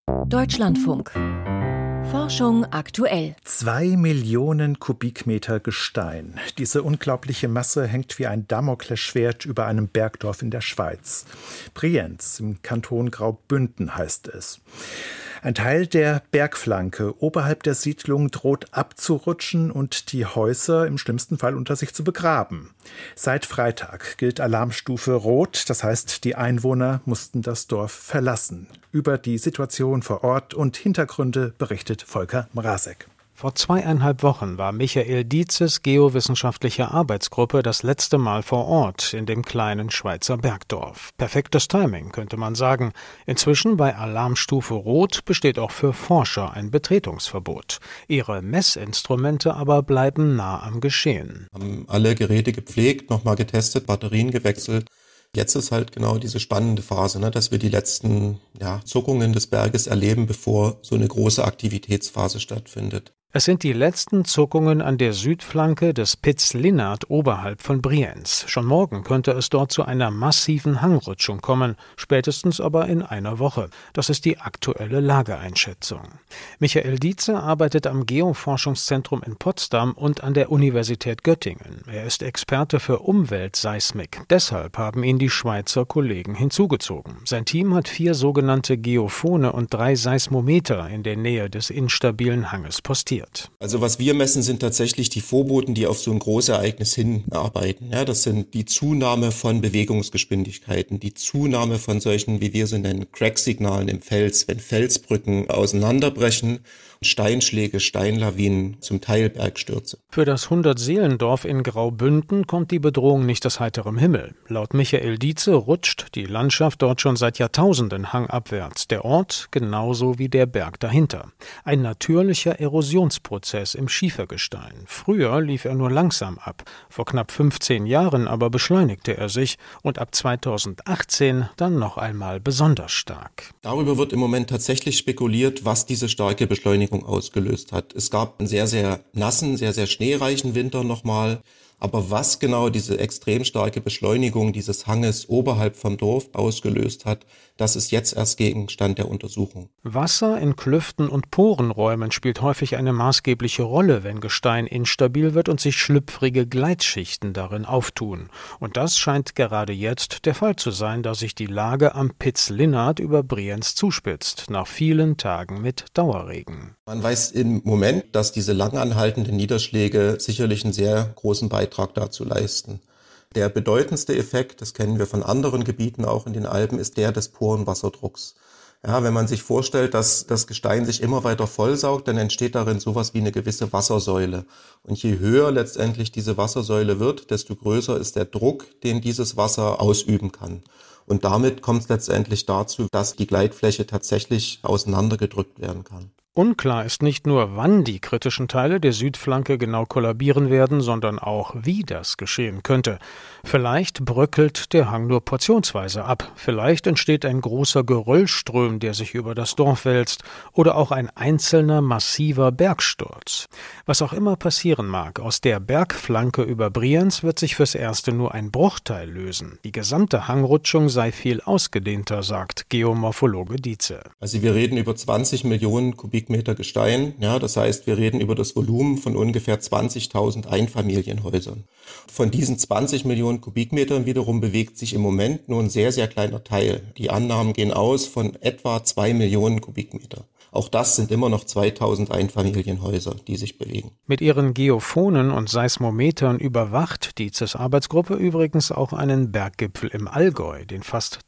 Deutschlandfunk. Forschung aktuell. 2 Millionen Kubikmeter Gestein. Diese unglaubliche Masse hängt wie ein Damoklesschwert über einem Bergdorf in der Schweiz. Brienz im Kanton Graubünden heißt es. Ein Teil der Bergflanke oberhalb der Siedlung droht abzurutschen und die Häuser im schlimmsten Fall unter sich zu begraben. Seit Freitag gilt Alarmstufe Rot, das heißt, die Einwohner mussten das Dorf verlassen. Über die Situation vor Ort und Hintergründe berichtet Volker Mrazek. Vor 2,5 Wochen war Michael Dietzes geowissenschaftliche Arbeitsgruppe das letzte Mal vor Ort in dem kleinen Schweizer Bergdorf. Perfektes Timing, könnte man sagen. Inzwischen bei Alarmstufe Rot besteht auch für Forscher ein Betretungsverbot. Ihre Messinstrumente aber bleiben nah am Geschehen. Haben alle Geräte gepflegt, nochmal getestet, Batterien gewechselt. Jetzt ist halt genau diese spannende Phase, dass wir die letzten Zuckungen des Berges erleben, bevor so eine große Aktivitätsphase stattfindet. Es sind die letzten Zuckungen an der Südflanke des Piz Linnart oberhalb von Brienz. Schon morgen könnte es dort zu einer massiven Hangrutschung kommen, spätestens aber in einer Woche. Das ist die aktuelle Lageeinschätzung. Michael Dietze arbeitet am Geoforschungszentrum in Potsdam und an der Universität Göttingen. Er ist Experte für Umweltseismik. Deshalb haben ihn die Schweizer Kollegen hinzugezogen. Sein Team hat 4 sogenannte Geophone und 3 Seismometer in der Nähe des instabilen Hanges postiert. Also was wir messen, sind tatsächlich die Vorboten, die auf so ein Großereignis hinarbeiten. Ja, das sind die Zunahme von Bewegungsgeschwindigkeiten, die Zunahme von solchen, wie wir sie nennen, Crack-Signalen im Fels, wenn Felsbrücken auseinanderbrechen, Steinschläge, Steinlawinen, zum Teil Bergstürze. Für das 100-Seelendorf in Graubünden kommt die Bedrohung nicht aus heiterem Himmel. Laut Michael Dietze rutscht die Landschaft dort schon seit Jahrtausenden hangabwärts. Der Ort genauso wie der Berg dahinter. Ein natürlicher Erosionsprozess im Schiefergestein. Früher lief er nur langsam ab. Vor knapp 15 Jahren aber beschleunigte er sich und ab 2018 dann noch einmal besonders stark. Darüber wird im Moment tatsächlich spekuliert, was diese starke Beschleunigung ausgelöst hat. Es gab einen sehr, sehr nassen, sehr, sehr schneereichen Winter nochmal. Aber was genau diese extrem starke Beschleunigung dieses Hanges oberhalb vom Dorf ausgelöst hat, das ist jetzt erst Gegenstand der Untersuchung. Wasser in Klüften und Porenräumen spielt häufig eine maßgebliche Rolle, wenn Gestein instabil wird und sich schlüpfrige Gleitschichten darin auftun. Und das scheint gerade jetzt der Fall zu sein, da sich die Lage am Piz Linnart über Brienz zuspitzt, nach vielen Tagen mit Dauerregen. Man weiß im Moment, dass diese langanhaltenden Niederschläge sicherlich einen sehr großen Beitrag dazu leisten. Der bedeutendste Effekt, das kennen wir von anderen Gebieten auch in den Alpen, ist der des Porenwasserdrucks. Ja, wenn man sich vorstellt, dass das Gestein sich immer weiter vollsaugt, dann entsteht darin sowas wie eine gewisse Wassersäule. Und je höher letztendlich diese Wassersäule wird, desto größer ist der Druck, den dieses Wasser ausüben kann. Und damit kommt es letztendlich dazu, dass die Gleitfläche tatsächlich auseinandergedrückt werden kann. Unklar ist nicht nur, wann die kritischen Teile der Südflanke genau kollabieren werden, sondern auch, wie das geschehen könnte. Vielleicht bröckelt der Hang nur portionsweise ab. Vielleicht entsteht ein großer Geröllström, der sich über das Dorf wälzt. Oder auch ein einzelner massiver Bergsturz. Was auch immer passieren mag, aus der Bergflanke über Brienz wird sich fürs Erste nur ein Bruchteil lösen. Die gesamte Hangrutschung sei viel ausgedehnter, sagt Geomorphologe Dietze. Also wir reden über 20 Millionen Kubikmeter Gestein, das heißt, wir reden über das Volumen von ungefähr 20.000 Einfamilienhäusern. Von diesen 20 Millionen Kubikmetern wiederum bewegt sich im Moment nur ein sehr, sehr kleiner Teil. Die Annahmen gehen aus von etwa 2 Millionen Kubikmeter. Auch das sind immer noch 2000 Einfamilienhäuser, die sich bewegen. Mit ihren Geophonen und Seismometern überwacht Dietzes Arbeitsgruppe übrigens auch einen Berggipfel im Allgäu, den fast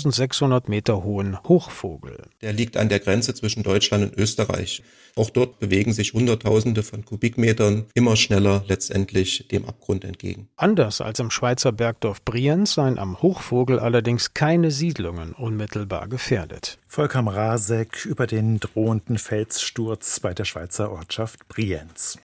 2600 Meter hohen Hochvogel. Der liegt an der Grenze zwischen Deutschland und Österreich. Auch dort bewegen sich Hunderttausende von Kubikmetern immer schneller letztendlich dem Abgrund entgegen. Anders als im Schweizer Bergdorf Brienz seien am Hochvogel allerdings keine Siedlungen unmittelbar gefährdet. Volker Mrazek über den drohenden Felssturz bei der Schweizer Ortschaft Brienz.